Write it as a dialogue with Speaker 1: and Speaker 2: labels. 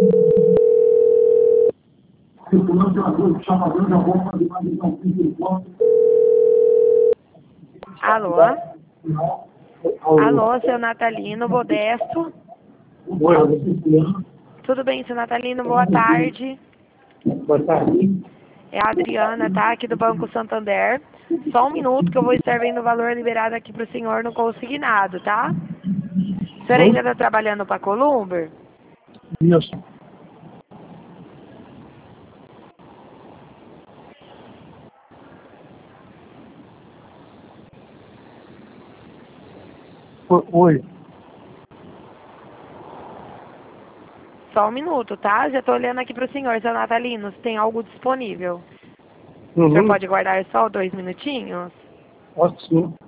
Speaker 1: Alô? Alô, seu Natalino Modesto? Tudo bem, seu Natalino? Boa tarde.
Speaker 2: Boa tarde.
Speaker 1: É a Adriana, tá? Aqui do Banco Santander. Só um minuto que eu vou estar vendo o valor liberado aqui para o senhor no consignado, tá? O senhor ainda está trabalhando para a Columber?
Speaker 2: Isso. Oi.
Speaker 1: Só um minuto, tá? Já estou olhando aqui para o senhor, seu Natalino, se tem algo disponível. O senhor pode guardar só 2 minutinhos?
Speaker 2: Posso sim.